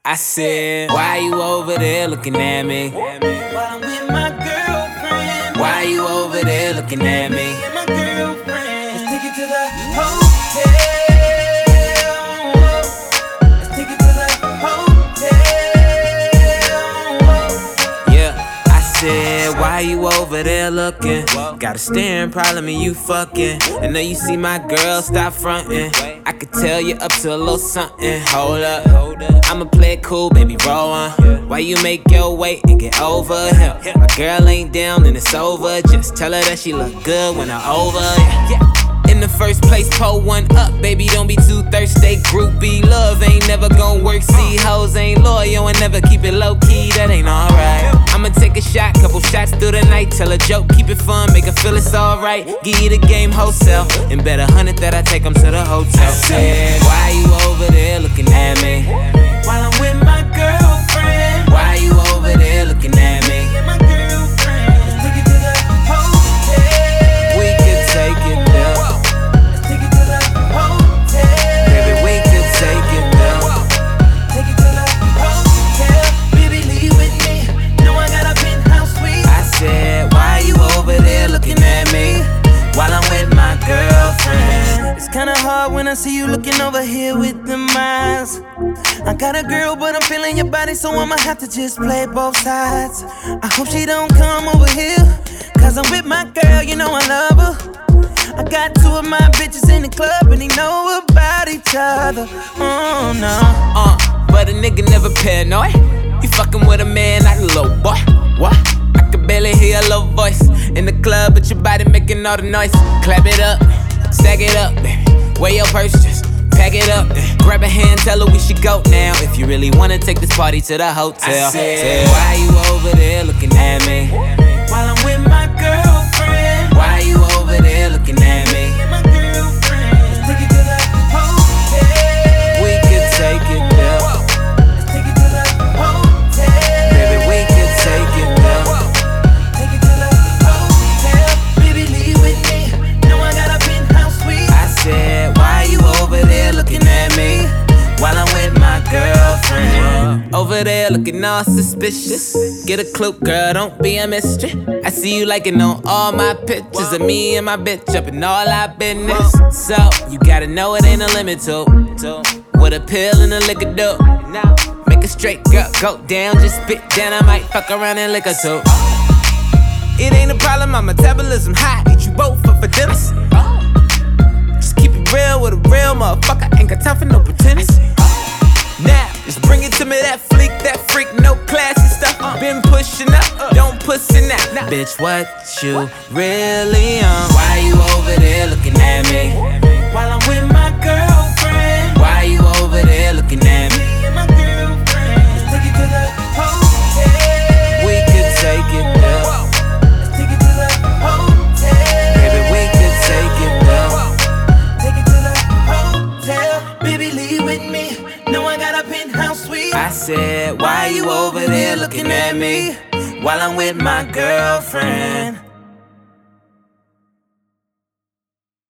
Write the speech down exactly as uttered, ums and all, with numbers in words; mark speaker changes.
Speaker 1: I said, why you over there looking at me?
Speaker 2: While I'm with my girlfriend.
Speaker 1: Why you over there looking at me?
Speaker 2: Me and my girlfriend. Let's take it to the hotel. Let's take it to the hotel.
Speaker 1: Yeah, I said, why you over there looking? Got a staring problem and you fucking. And now you see my girl, stop fronting. I could tell you up to a little something. Hold up, I'ma play it cool, baby, roll on. Why you make your way and get over here? My girl ain't down and it's over. Just tell her that she look good when I'm over. Yeah. In the first place, pull one up, baby, don't be too thirsty. Groupie love ain't never gon' work. See, hoes ain't loyal and never keep it low key. That ain't alright. I'ma take a shot, couple shots through the night. Tell a joke, keep it fun, make her feel it's alright. Give you the game wholesale, and bet a hundred that I take them to the hotel. Said, why you over there looking at me?
Speaker 2: While I'm with my girlfriend.
Speaker 1: Why you over there looking at me?
Speaker 2: Me and my girlfriend. Let's take it to the hotel.
Speaker 1: We could take it there.
Speaker 2: Let's take it to the hotel.
Speaker 1: Baby, we could take it there.
Speaker 2: Take it to the hotel. Baby, leave with me. Know I got a penthouse suite.
Speaker 1: I said, why you over there looking at me? While I'm with my girlfriend.
Speaker 2: It's kinda hard when I see you looking over here with them eyes. I got a girl, but I'm feeling your body, so I'ma have to just play both sides. I hope she don't come over here, cause I'm with my girl, you know I love her. I got two of my bitches in the club, and they know about each other. Oh no.
Speaker 1: Uh, but a nigga never paranoid. You fucking with a man like a little boy. What? I can barely hear your little voice in the club, but your body making all the noise. Clap it up, stack it up, baby. Wear your purse, just pack it up. Grab a hand, tell her we should go now. If you really wanna take this party to the hotel.
Speaker 2: I said,
Speaker 1: why you over there looking at me?
Speaker 2: While I'm with my girlfriend.
Speaker 1: Why you over there looking at me?
Speaker 2: Me and my girlfriend. Let's take it to the hotel.
Speaker 1: We could take it there.
Speaker 2: Let's take it to the hotel.
Speaker 1: Baby, we could take it there.
Speaker 2: Take it to the hotel. Baby, leave with me. Know I got a penthouse suite.
Speaker 1: I said, why you over there looking at me? While I'm with my girlfriend. Over there looking all suspicious. Get a clue, girl, don't be a mystery. I see you liking on all my pictures of me and my bitch up in all our business. So, you gotta know it ain't a limit to what a pill and a liquor do. Make a straight girl go down, just spit down. I might fuck around and lick her too. It ain't a problem, my metabolism high. Eat you both up for dinner. Just keep it real with a real motherfucker. Ain't got time for no pretenders. Now, just bring it to me, that fleek, that freak, no classy stuff. Been pushing up, don't pussy now. Bitch, what you really on? Why you over there looking at me?
Speaker 2: While I'm with my girlfriend.
Speaker 1: Why you over there looking at me?
Speaker 2: Me and my girlfriend. Let's take it to the hotel.
Speaker 1: We could take it there.
Speaker 2: Let's take it to the hotel.
Speaker 1: Baby, we could take it there.
Speaker 2: Take it to the hotel. Baby, leave with me. Know I got a penthouse suite.
Speaker 1: I said, why you over there looking at me? While I'm with my girlfriend.